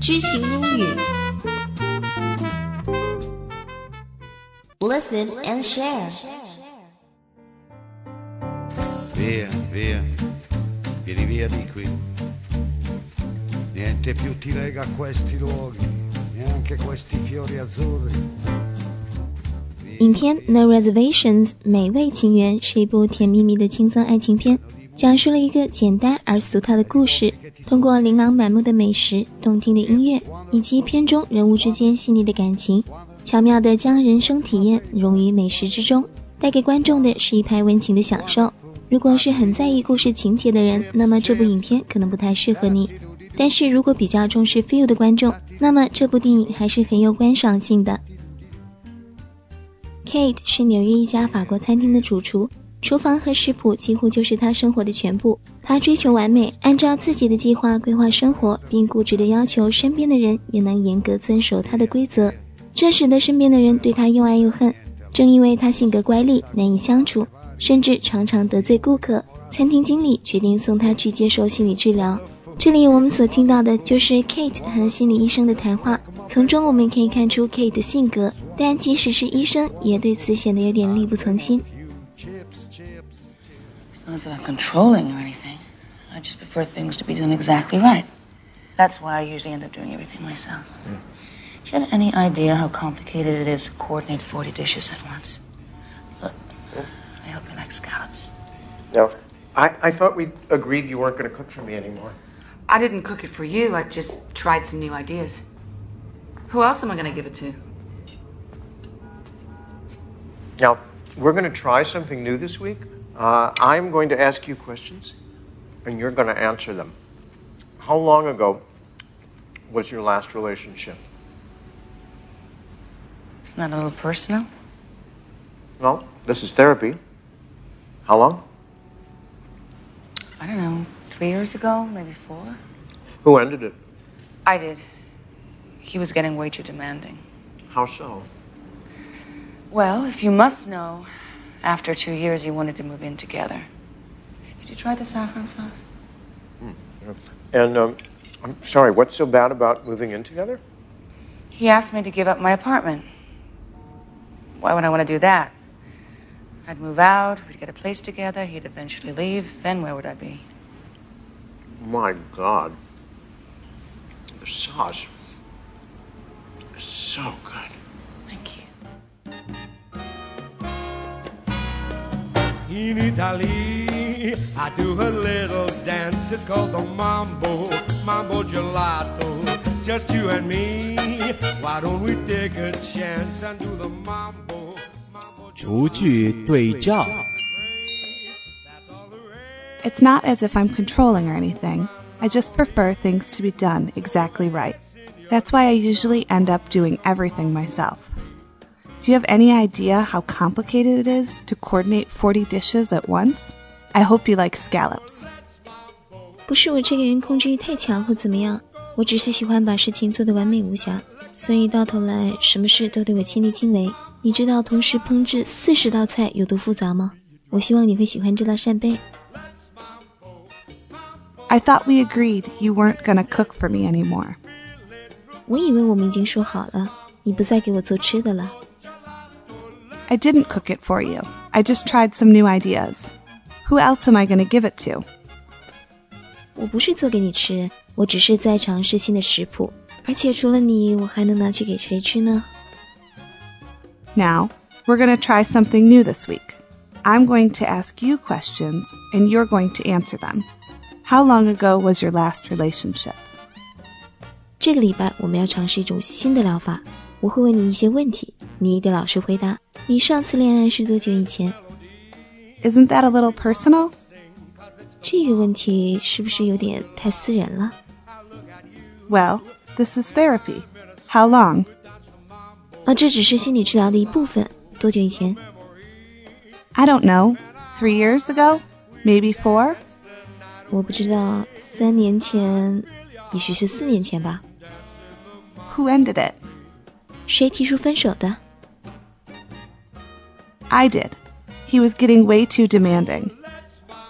知行英语 Listen and share. Via, via, vieni via di qui. Niente più ti lega a questi luoghi, neanche questi fiori azzurri. 影片 No Reservations 美味情缘是一部甜蜜蜜的轻松爱情片，讲述了一个简单而俗套的故事，通过琳琅满目的美食、动听的音乐以及片中人物之间细腻的感情，巧妙地将人生体验融于美食之中，带给观众的是一派温情的享受。如果是很在意故事情节的人，那么这部影片可能不太适合你，但是如果比较重视 feel 的观众，那么这部电影还是很有观赏性的。Kate 是纽约一家法国餐厅的主厨，厨房和食谱几乎就是他生活的全部。他追求完美，按照自己的计划规划生活，并固执地要求身边的人也能严格遵守他的规则，这使得身边的人对他又爱又恨。正因为他性格乖戾，难以相处，甚至常常得罪顾客，餐厅经理决定送他去接受心理治疗。这里我们所听到的就是 Kate 和心理医生的谈话，从中我们可以看出 Kate 的性格，但即使是医生也对此显得有点力不从心。 It's not as if I'm controlling or anything. I just prefer things to be done exactly right. That's why I usually end up doing everything myself. Do you have any idea how complicated it is to coordinate 40 dishes at once? Look, I hope you like scallops. No, I thought we agreed you weren't going to cook for me anymore. I didn't cook it for you. I just tried some new ideas. Who else am I going to give it to? Now, we're going to try something new this week. I'm going to ask you questions, and you're going to answer them. How long ago was your last relationship? Isn't that a little personal? No, this is therapy. How long? I don't know, 3 years ago, maybe 4. Who ended it? I did. He was getting way too demanding. How so? Well, if you must know, after 2 years, he wanted to move in together. Did you try the saffron sauce? And, I'm sorry, what's so bad about moving in together? He asked me to give up my apartment. Why would I want to do that? I'd move out, we'd get a place together, he'd eventually leave, then where would I be? My God. The sauce is so good. Thank you. In Italy, I do a little dance. It's called the mambo, mambo gelato. Just you and me. Why don't we take a chance and do the mambo, mambo 厨具对照 It's not as if I'm controlling or anything. I just prefer things to be done exactly right. That's why I usually end up doing everything myself. Do you have any idea how complicated it is to coordinate 40 dishes at once? I hope you like scallops. 不是我这个人控制欲太强或怎么样，我只是喜欢把事情做得完美无瑕，所以到头来什么事都对我亲力亲为。你知道同时烹制40道菜有多复杂吗？我希望你会喜欢这道扇贝。 I thought we agreed you weren't gonna cook for me anymore. 我以为我们已经说好了，你不再给我做吃的了。 I didn't cook it for you. I just tried some new ideas. Who else am I gonna give it to? 我不是做给你吃，我只是在尝试新的食谱，而且除了你，我还能拿去给谁吃呢？ Now, we're gonna try something new this week. I'm going to ask you questions, and you're going to answer them. How long ago was your last relationship? 这个礼拜我们要尝试一种新的疗法，我会问你一些问题，你得老实回答。你上次恋爱是多久以前？ Isn't that a little personal? 这个问题是不是有点太私人了？ Well, this is therapy. How long? 这只是心理治疗的一部分。多久以前？ I don't know. 3 years ago? Maybe 4? 我不知道，3年前，也许是4年前吧。 Who ended it? 谁提出分手的？ I did. He was getting way too demanding.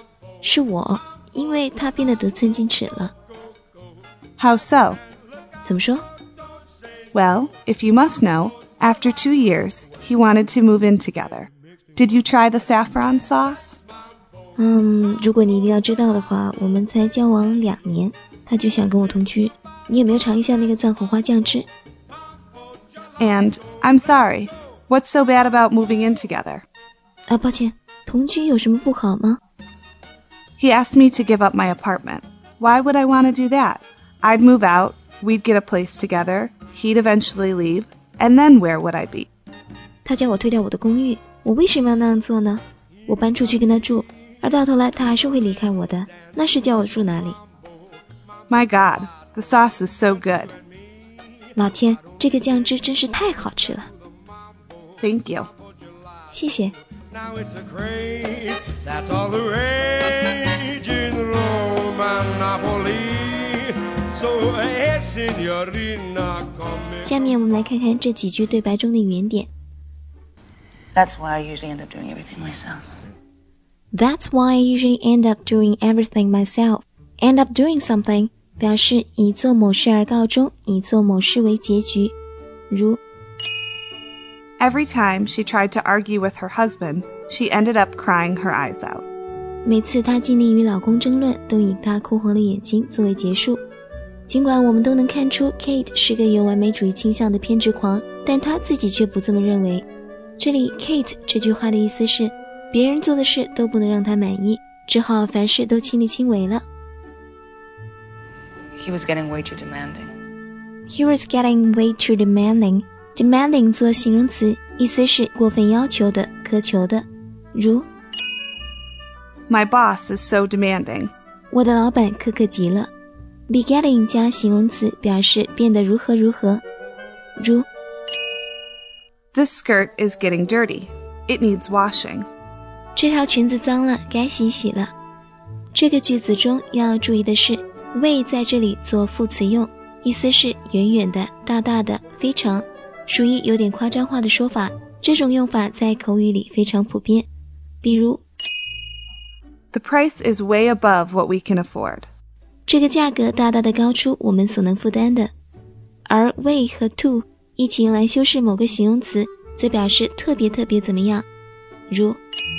是我，因为他变得得寸进尺了。 How so? 怎么说？ Well, if you must know, after 2 years, he wanted to move in together. Did you try the saffron sauce? 如果你一定要知道的话，我们才交往2年，他就想跟我同居。你有没有尝一下那个藏红花酱汁？ And, I'm sorry, what's so bad about moving in together? 啊，抱歉，同居有什么不好吗？ He asked me to give up my apartment. Why would I want to do that? I'd move out, we'd get a place together, he'd eventually leave, and then where would I be? 他叫我退掉我的公寓，我为什么要那样做呢？我搬出去跟他住，而到头来他还是会离开我的，那是叫我住哪里？ My God, the sauce is so good. 老天，这个酱汁真是太好吃了， Thank you. 谢谢。 Now it's a craze, that's all the rage in Rome and Napoli. So, hey, signorina, come 下面我们来看看这几句对白中的语言点。 That's why I usually end up doing everything myself. That's why I usually end up doing everything myself. End up doing something 表示以做某事而告终，以做某事为结局。如 Every time she tried to argue with her husband, she ended up crying her eyes out. 每次她尽力与老公争论，都以她哭红了眼睛作为结束。尽管我们都能看出 Kate 是个有完美主义倾向的偏执狂，但她自己却不这么认为。这里 Kate 这句话的意思是，别人做的事都不能让她满意，只好凡事都亲力亲为了。 He was getting way too demanding. He was getting way too demanding. Demanding 做形容词，意思是过分要求的、苛求的。如 My boss is so demanding. 我的老板苛刻极了。Be getting 加形容词表示变得如何如何。如 This skirt is getting dirty. It needs washing. 这条裙子脏了，该洗洗了。这个句子中要注意的是 way 在这里做副词用，意思是远远的、大大的、非常，属于有点夸张化的说法。这种用法在口语里非常普遍。比如 The price is way above what we can afford. 这个价格大大的高出我们所能负担的。而 way 和 to 一起用来修饰某个形容词，则表示特别特别怎么样。如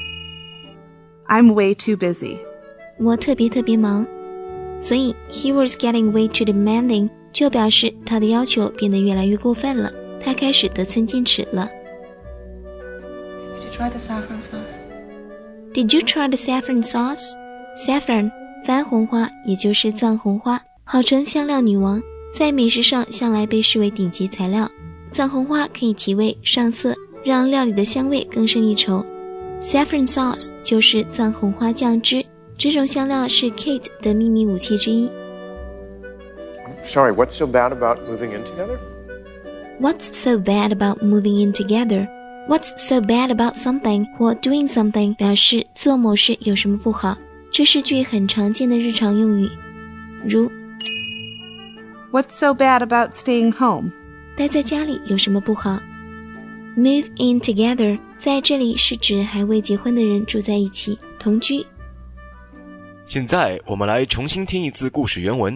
I'm way too busy. 我特别特别忙。所以 he was getting way too demanding 就表示他的要求变得越来越过分了，他开始得寸进尺了。 Did you try the saffron sauce? Did you try the saffron sauce? Saffron 番红花，也就是藏红花，号称香料女王，在美食上向来被视为顶级材料。藏红花可以提味上色，让料理的香味更胜一筹。Saffron sauce 就是藏红花酱汁，这种香料是 Kate 的秘密武器之一。 Sorry, what's so bad about moving in together? What's so bad about moving in together? What's so bad about something 或 doing something 表示做某事有什么不好，这是句很常见的日常用语。如 What's so bad about staying home? 待在家里有什么不好？ Move in together 在这里是指还未结婚的人住在一起，同居。 现在我们来重新听一次故事原文。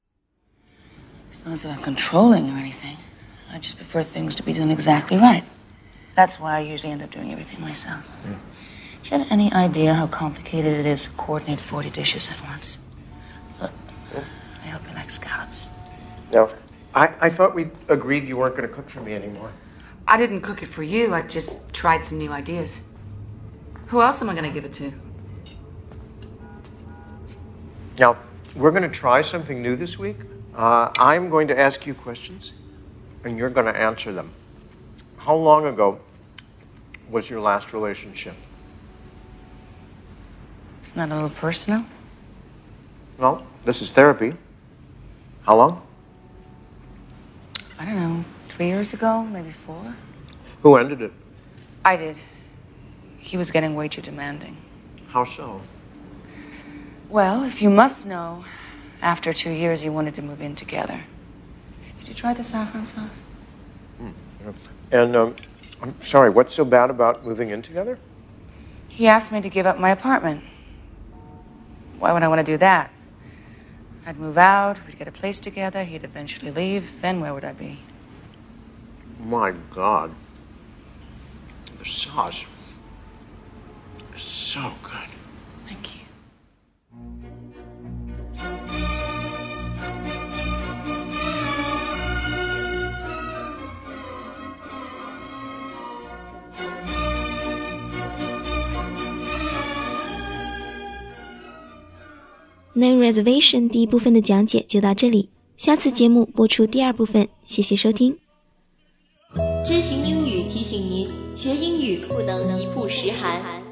It's not as if I'm controlling or anything. I just prefer things to be done exactly right. That's why I usually end up doing everything myself. Do you have any idea how complicated it is to coordinate 40 dishes at once? Look, I hope you like scallops. No, I thought we agreed you weren't going to cook for me anymore. I didn't cook it for you. I just tried some new ideas. Who else am I going to give it to? Now, we're going to try something new this week. I'm going to ask you questions, and you're going to answer them. How long ago was your last relationship? Isn't that a little personal? No, this is therapy. How long? I don't know, 3 years ago, maybe 4? Who ended it? I did. He was getting way too demanding. How so? Well, if you must know, after 2 years he wanted to move in together. Did you try the saffron sauce? And, I'm sorry, what's so bad about moving in together? He asked me to give up my apartment. Why would I want to do that? I'd move out, we'd get a place together, he'd eventually leave, then where would I be? My God. The sauce is so good. Thank you. No Reservation 第一部分的讲解就到这里，下次节目播出第二部分，谢谢收听。 知行英语提醒您，学英语不能一曝十寒。